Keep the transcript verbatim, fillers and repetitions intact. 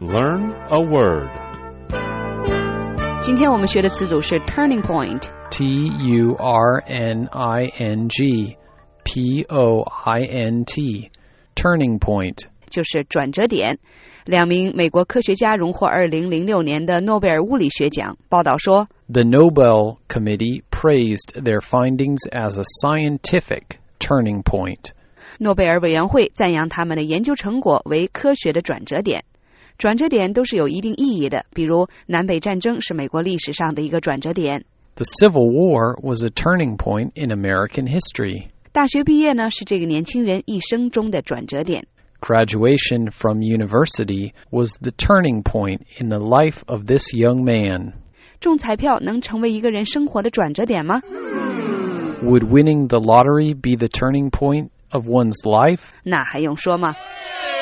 Learn a word. 今天我们学的词组是 turning point. T U R N I N G P O I N T Turning point 就是转折点。两名美国科学家荣获二零零六年的诺贝尔物理学奖。报道说 The Nobel Committee praised their findings as a scientific turning point. 诺贝尔委员会赞扬他们的研究成果为科学的转折点。转折点都是有一定意义的，比如南北战争是美国历史上的一个转折点。 The Civil War was a turning point in American history. 大学毕业呢，是这个年轻人一生中的转折点。 Graduation from university was the turning point in the life of this young man. 中彩票能成为一个人生活的转折点吗？ Would winning the lottery be the turning point of one's life? 那还用说吗？